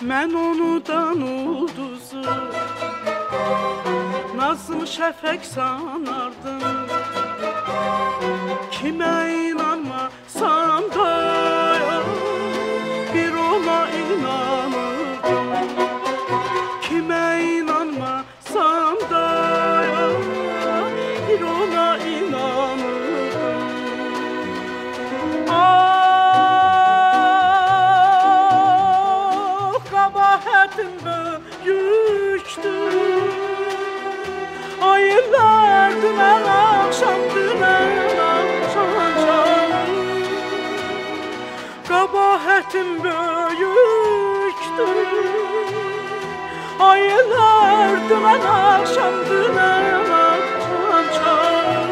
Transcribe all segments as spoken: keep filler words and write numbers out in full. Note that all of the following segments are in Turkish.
Mən onudan ulduzu nazım şəfək sanardım. Kimə inanmasan da bir ona inanırdım. Kimə inanmasan da bir ona inanırdım. Ah, kabahatim böyüktür. Aylar dümen akşam dümen akşam canım. Kabahatim böyüktür. Aylar dümen akşam dümen akşam canım.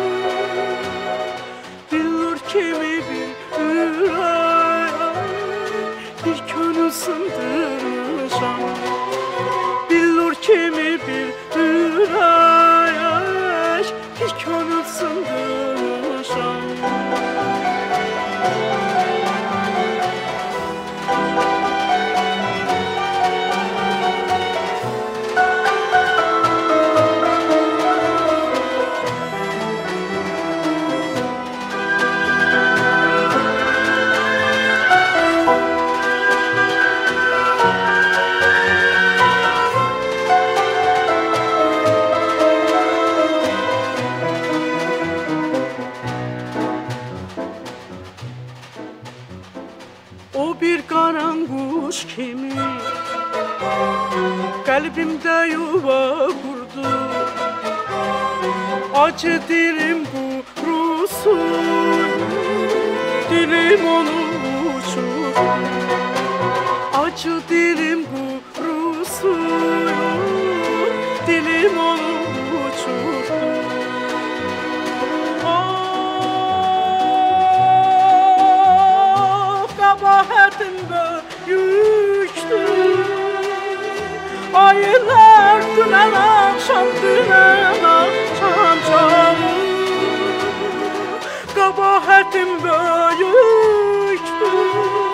Bilir kimi bir ürək bir könül sındırmışam. Bilir kimi bir ürək bir könül sındırmışam. O bir qaranquş kimi qəlbimdə yuva qurdu. Acı dilim qurusun, dilim onu uçurdu. Acı dilim qurusun, dilim onu uçurdu. Kabahatim böyüktür. Aylar dümen akşam dümen akşam canım. Kabahatim böyüktür.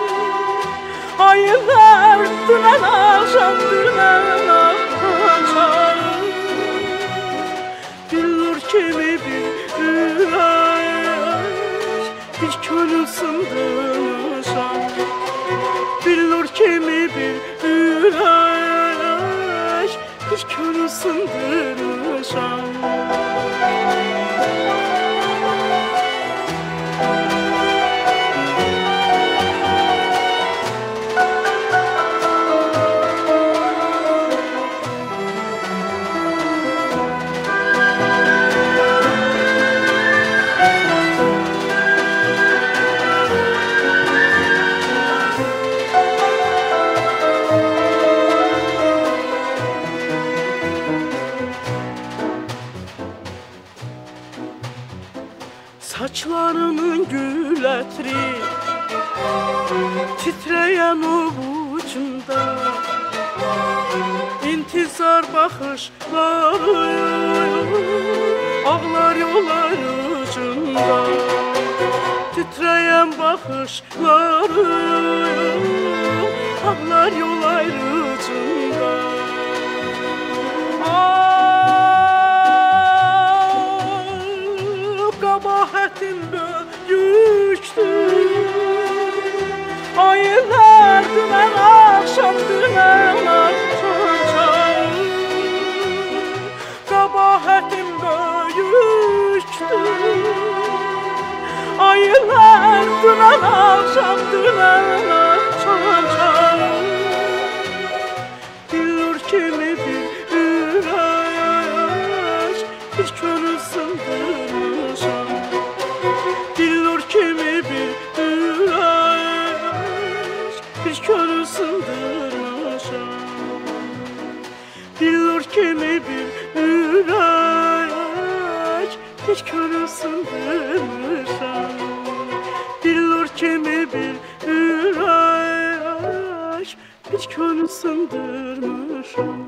Aylar dümen akşam dümen akşam canım. Bilir kimi bir ürək bir könül sındırmışam. Bilir kimi bir ürək bir könül sındırmışam. Saçlarının gül ətri titrəyən ovucumda. İntizar baxışları ağlar yollar ucunda. Titrəyən baxışları ağlar yollar ucunda. Kabahatim böyüktür. Aylar dümen akşam dümen akşam canım. Kabahatim böyüktür. Aylar dümen akşam dümen akşam canım. Bilir kimi bir ürək bir könül sındırmışam. Bilir kimi bir ürək bir könül sındırmışam. Bilir kimi bir ürək bir könül sındırmışam. Bilir kimi bir ürək bir könül sındırmışam.